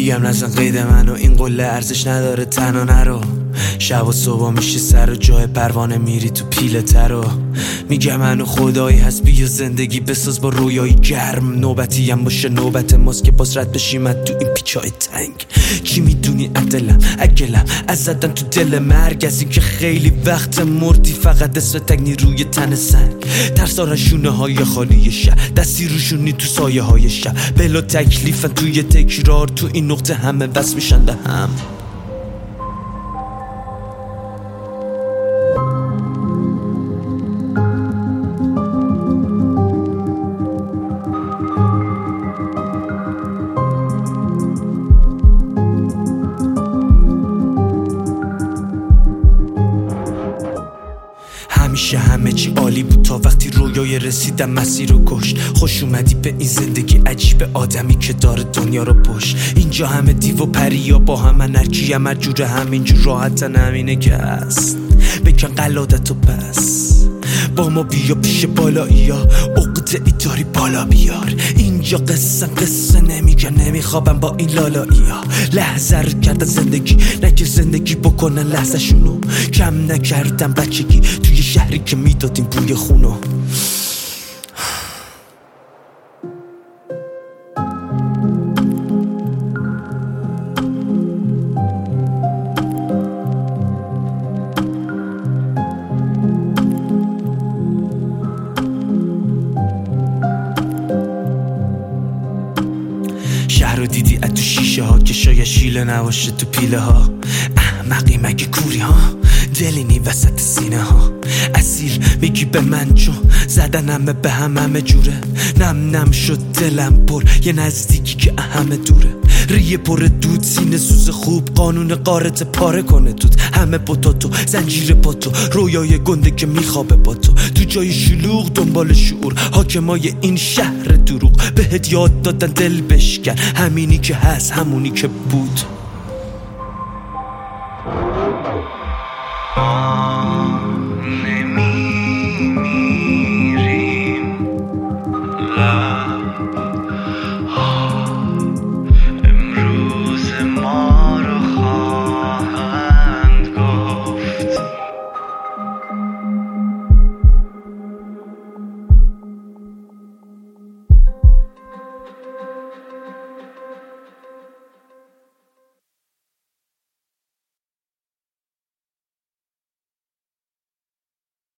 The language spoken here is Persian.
میگم نزن قید منو، این قله ارزش نداره تنها نرو. شب و صبح میشه سر و جای پروانه میری تو پیله ترو. میگم منو خدایی هست بیا زندگی بساز با رویایی گرم. نوبتی هم باشه نوبت ماست که باز رد بشیم تو این پیچای تنگ. چی میدونی عدلم اگلم از زدن تو دل مرگ، از این که خیلی وقت مردی فقط اسم تگنی روی تن سنگ. ترسارن شونه های خالی شهر، دستی روشونی تو سایه های شهر. بلا تکلیفن توی تکرار، تو این نقطه همه بس میشن به هم. همیشه همه چی عالی بود تا وقتی رویای رسیدم مسیر رو کشت. خوش اومدی به این زندگی عجیب، آدمی که داره دنیا رو پشت. اینجا همه دیو و پریا با هم، هرکی هم جوره همینجور راحتن، همینه که هست. بکن قلادتو پس با ما بیا پیش بالایی ها، عقده ای داری بالا بیار. اینجا قصه نمیگن، نمیخوابم با این لالایی ها. لحظه رو کردن زندگی، نه که زندگی بکنن لحظه شونو. کم نکردم بچگی توی شهری که میدادیم بوی خونو. شهر رو دیدی از تو شیشه ها که شاید شیله نباشه تو پیله ها. احمقی مگه کوری ها، دلینی وسط سینه ها. اسیر میگی به من چون زدن همه به همه جوره. نم شد دلم پر یه نزدیکی که همه دوره. ریه پر دود سینه سوز خوب، قانون قارت پاره کنه دود. همه پتاتو زنجیر پاتو، رویای گنده که میخوابه با تو. تو جای شلوغ دنبال شعور، حاکمای این شهر دروغ. بهت یاد دادن دل بشکن، همینی که هست همونی که بود.